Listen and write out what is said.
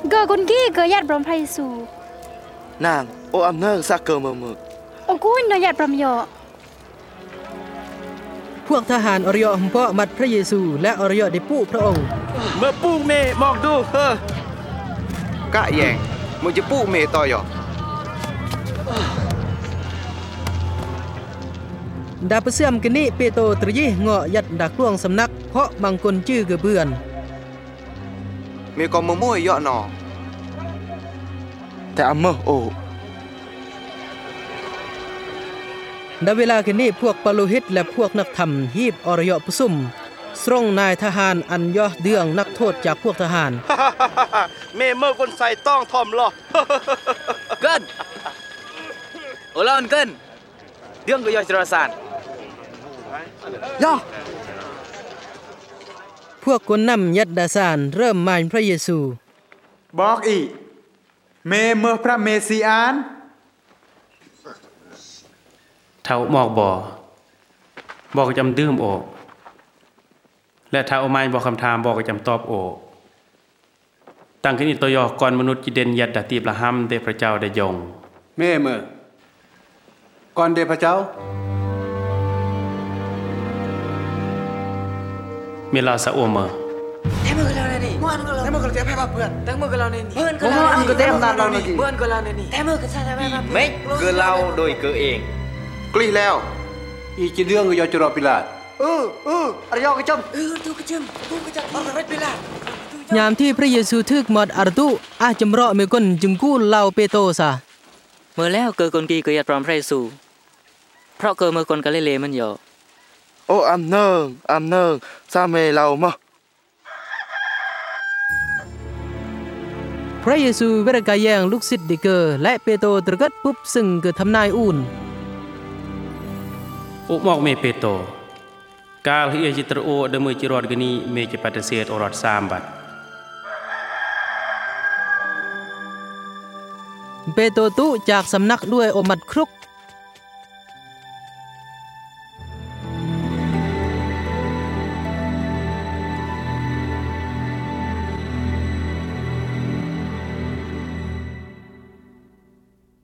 เกอคนกี้เกอญาติพระพระเยซูนางโออำเนอร์ซาเกอร์มือโอ้กุ้ยนญาติพระมยอพวกทหารอริยะเพาะมัดพระเยซูและอริยะได้ปูพระองค์เมื่อปูเมมอกดูกะแยงมึงจะปูเมต่อยอดาเปเสื่อมกันนี้เปโตรตรยี่เงาะยัดดักล่วงสำนักเพราะบางคนชื่อกระเบือนมีกองมือมวยเยอะหนอแต่อำเมอโอดาเวลากันนี้พวกปาโลหิตและพวกนักธรรมฮีบอรยะประสุมสรงนายทหารอันย่อเดืองนักโทษจากพวกทหารเมเมอร์คนใส่ต้องทอมหรอเกินโอลอนเกินเดืองก็ย่อจราสานย่อพวกคนนำยัดดาสานเริ่มมายพระเยซูบอกอีเมเมอร์พระเมซีอานเท่าหมอกบอกจำดื่มโอและเท่าไม้บอกคำถามบอกจำตอบโอตั้งขึ้นอีตัวยอก่อนมนุษย์จิเดนยัดดาตีบละห้ำเดพระเจ้าได้ยงเมเมอร์ก่อนเดพระเจ้าเมลาสะโอเมอแท้มือกันแล้วนี่เมื่อนก็แล้วแท้มือกันแล้วแพ้เพื่อนแท้มือกันแล้วนี่เมื่อนก็แล้วนี่ก็แท้นานแล้วนี่เมื่อนก็แล้วนี่แท้มือกันใช่ไหมไม่เกิดเราโดยเกิดเองกลีแล้วอีจีเรื่องก็ยอจรปิลาดอริยกระจำตูกระจำอะไรปิลาดยามที่พระเยซูทึกหมดอาร์ตุอาจำเราะเมกนจึงกู้เล่าเปโตซะเมื่อแล้วเกิดคนกีเกิดยัดพร้อมพระเยซูเพราะเกิดเมื่อคนกาลิเลมันอยู่โอ้อำเนิงซาเมเรามะพระเยซูเวรกาแยงลูกศิษย์ดิเกอร์และเปโตรตรกัดปุ๊บซึ่งเกิดทำนายอุ่นอุมอกเมเปโตกาลเฮียจิตรโอเดมือจิรอดกนีเมจิปฏิเสธอรอดสามบัดเปโตรตุจากสำนักด้วยอมัดครุก